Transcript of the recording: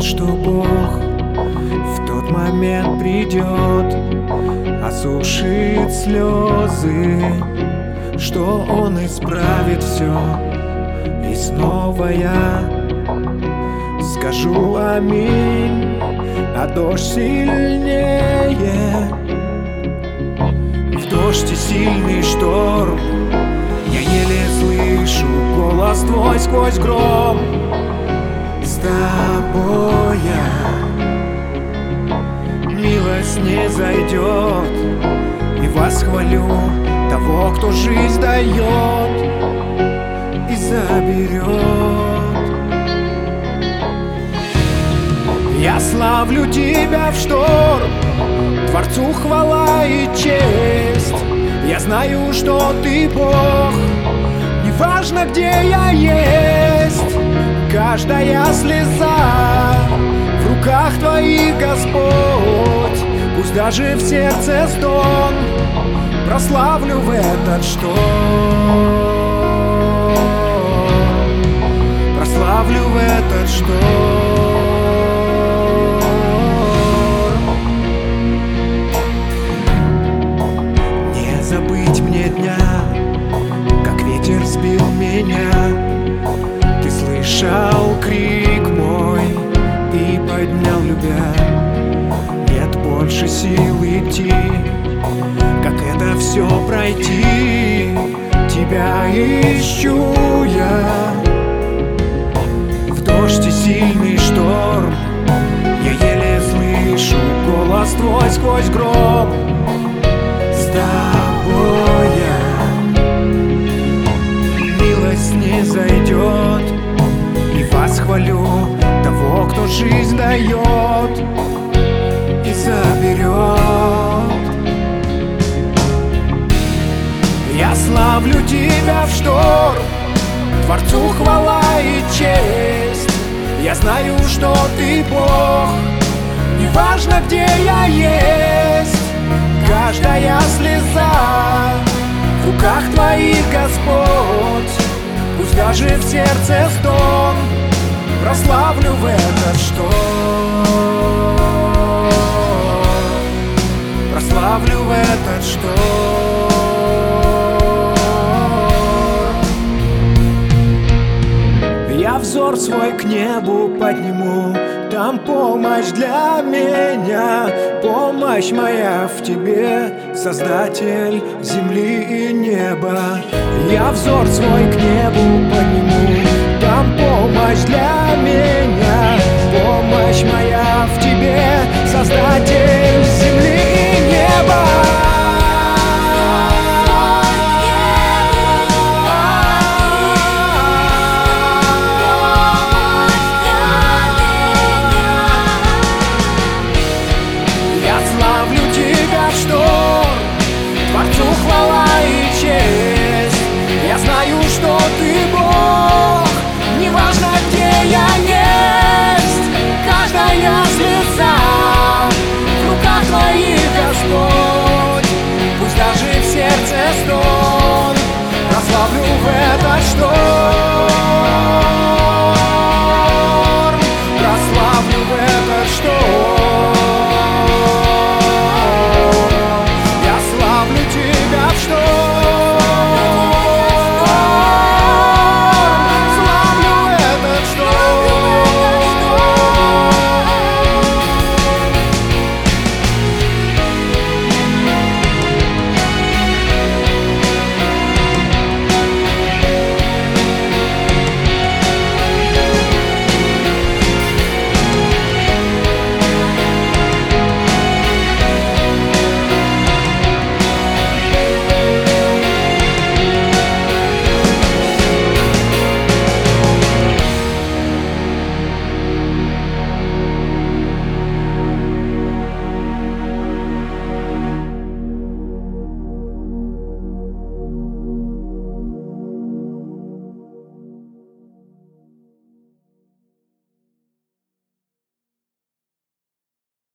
что Бог в тот момент придет, осушит слезы, что Он исправит все. И снова я скажу аминь, а дождь сильнее. В дождь и сильный шторм я еле слышу голос твой сквозь гром. С тобой я, милость не зайдет, и восхвалю того, кто жизнь дает и заберет. Я славлю тебя в шторм, Творцу хвала и честь. Я знаю, что ты Бог, неважно, где я есть. Каждая слеза в руках твоих, Господь. Пусть даже в сердце стон, прославлю в этот шторм, прославлю в этот шторм. Не забыть мне дня, как ветер сбил меня. Ты слышал крик мой и поднял, любя. Нет больше сил идти, как это все пройти. Тебя ищу я. В дождь и сильный шторм я еле слышу голос твой сквозь гром. С тобой я, милость не зайдет, и восхвалю того, кто жизнь дает и заберет. Я славлю тебя в шторм, Творцу хвала и честь. Я знаю, что ты Бог, неважно, где я есть. Каждая слеза в руках твоих, Господь. Пусть даже в сердце стон, прославлю в этот шторм, прославлю в этот шторм. Я взор свой к небу подниму, там помощь для меня. Помощь моя в тебе, Создатель земли и неба. Я взор свой к небу подниму, там помощь для меня. Помощь моя в тебе, Создатель